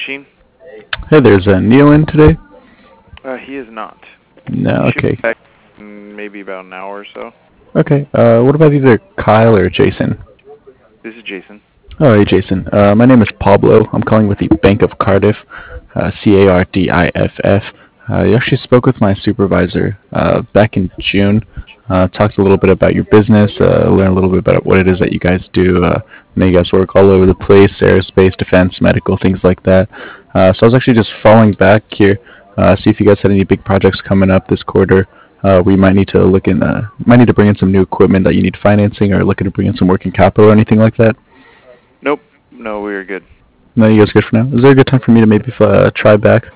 machine? Hey, there's Neil in today? He is not. No, He should be okay. back in maybe about an hour or so. Okay, what about either Kyle or Jason? This is Jason. Oh, hey, Jason. My name is Pablo. I'm calling with the Bank of Cardiff, Cardiff. You actually spoke with my supervisor back in June. Talked a little bit about your business, learned a little bit about what it is that you guys do. I know you guys work all over the place, aerospace, defense, medical, things like that. So I was actually just following back here, see if you guys had any big projects coming up this quarter. We might need to might need to bring in some new equipment that you need financing, or looking to bring in some working capital or anything like that. Nope. No, we are good. No, you guys good for now? Is there a good time for me to maybe try back?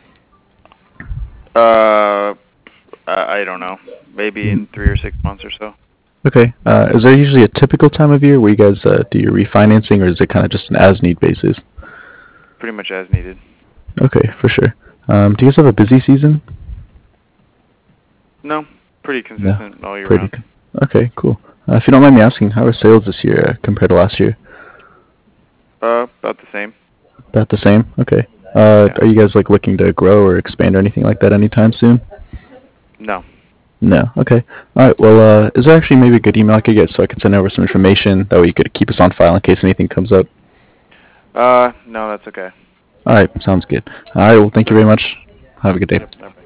Uh, I don't know. Maybe in 3 or 6 months or so. Okay. Is there usually a typical time of year where you guys do your refinancing, or is it kind of just an as-need basis? Pretty much as needed. Okay, for sure. Do you guys have a busy season? No, pretty No. consistent all year Pretty. round. Okay, cool. If you don't mind me asking, how are sales this year compared to last year? About the same. About the same. Okay. Yeah. Are you guys like looking to grow or expand or anything like that anytime soon? No. No. Okay. All right. Well, is there actually maybe a good email I could get so I could send over some information that way you could keep us on file in case anything comes up? No, that's okay. All right. Sounds good. All right. Well, thank you very much. Have a good day. Yep.